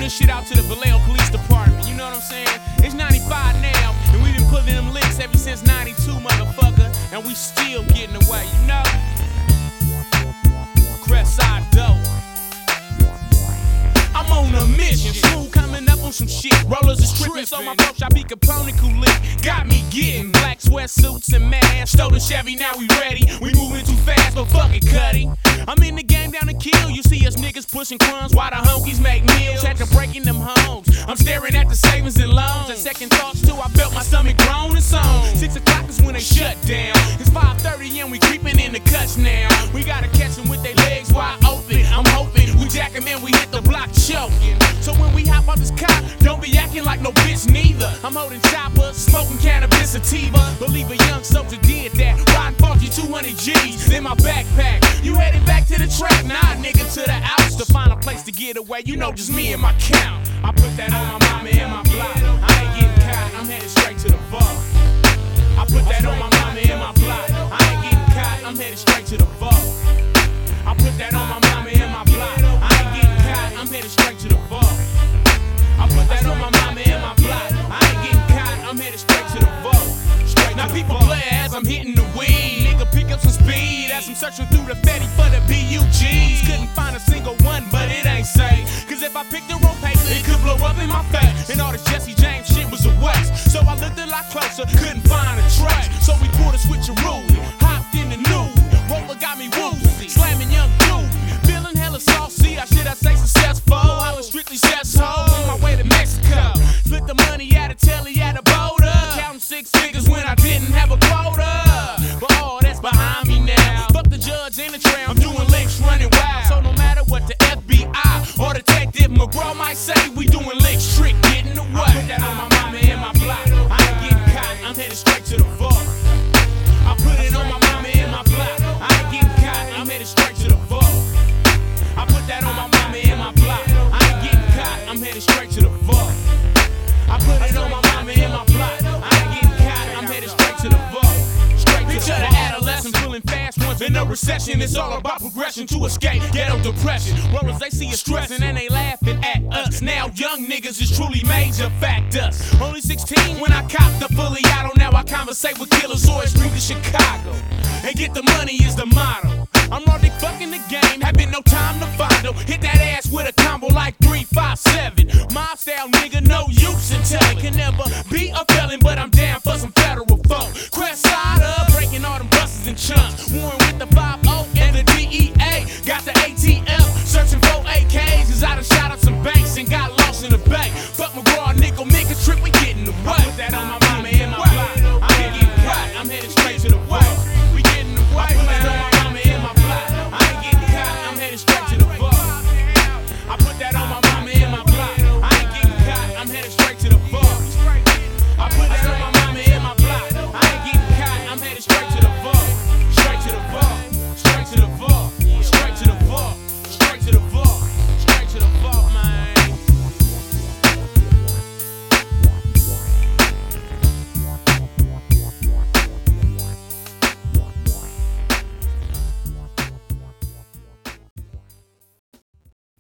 this shit out to the Vallejo Police Department, you know what I'm saying? It's 95 now, and we've been putting them licks ever since 92, motherfucker. And we still getting away, you know? Crest-side dope. I'm on a mission, smooth coming up on some shit. Rollers is tripping, so my bro shop be Capone Coolick. Got me getting black sweatsuits and masks. Stole the Chevy, now we ready. We moving too fast, but fuck it, Cuddy. I'm in the game down to kill. You see us niggas pushing crumbs while the honkies make meals. Had to break in them homes. I'm staring at the savings and loans. And second thoughts too, I felt my stomach grown and sown. 6 o'clock is when they shut down. It's 5:30 and we creeping in the cuts now. We gotta catch them with their legs wide open. I'm hoping we jack them in, we hit the block choking. So when we hop off this cop, don't be acting like no bitch neither. I'm holding choppers, smoking cannabis sativa. Believe a young soldier did that. Riding 200 G's in my backpack. You headed back to the track? Nah, nigga, to the outs to find a place to get away. You know, just me and my count. I put that on my mama and my block. I ain't getting caught, I'm headed straight to the vault. I put that on my mama and my block. I ain't getting caught, I'm headed straight to the vault. I put that on my mama and my block. I ain't getting caught, I'm headed straight to the vault. I put that on my mama and my block. I ain't getting caught, I'm headed straight to the vault. Now people play as I'm hitting the weed. Nigga, pick up some speed as I'm searching through the fatty for the BUGs. Couldn't find a single one, but it ain't safe. Cause if I picked the wrong pace, it could blow up in my face. And all this Jesse James shit was a waste. So I looked a lot closer, couldn't find a trace. So we pulled a switcheroo, hopped in the new. Roller got me woozy, slamming young dude. Feeling hella saucy, I say successful. I was strictly successful on my way to Mexico. Split the money at a telly at a border. Counting 6 figures when I didn't have a quota. But all that's behind me now. Fuck the judge and the tram, I'm doing licks running wild. So no matter what the FBI or Detective McGraw might say, we doing licks, trick getting away. I put that on my mama and my block. I ain't getting caught, I'm headed straight to the vault. I put it on my mama and my block. I ain't getting caught, I'm headed straight to the vault. I put that on my mama and my block. I ain't getting caught, I'm headed straight to the vault. I put it on my mama and my block. I ain't getting caught, I'm headed straight to the vault. Picture the adolescent pulling fast ones in a recession. It's all about progression to escape ghetto depression. Rollers, they see us stressing and they laughing at us. Now young niggas is truly major factors. Only 16 when I copped the fully auto. Now I conversate with killers or street to Chicago. And get the money is the motto. I'm already fucking the game, having no time to follow. Hit that ass with a combo like 3-5-7. Mob style nigga, no use in touch.